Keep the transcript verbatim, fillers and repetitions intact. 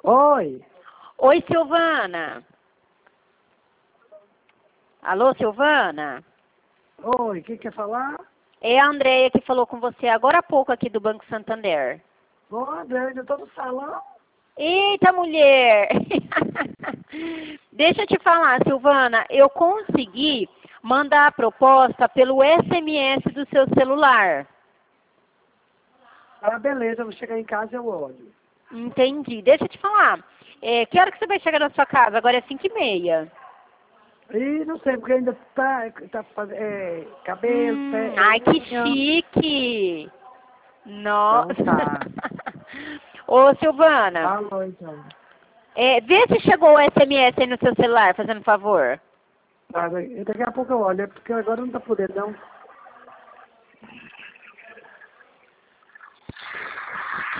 Oi. Oi, Silvana. Alô, Silvana? Oi, quem quer falar? É a Andréia que falou com você agora há pouco aqui do Banco Santander. Ô, André, eu tô no salão. Eita, mulher! Deixa eu te falar, Silvana, eu consegui mandar a proposta pelo S M S do seu celular. Ah, beleza, eu vou chegar em casa e eu olho. Entendi. Deixa eu te falar. É, que hora que você vai chegar na sua casa? Agora é cinco e meia. Ih, não sei, porque ainda tá, tá fazendo, é, cabelo, Hum, pé, é ai, que unha. chique! Nossa! Então tá. Ô, Silvana, Falou, então. é, vê se chegou o S M S aí no seu celular, fazendo favor. Tá, daqui a pouco eu olho, é porque agora não tá podendo, não.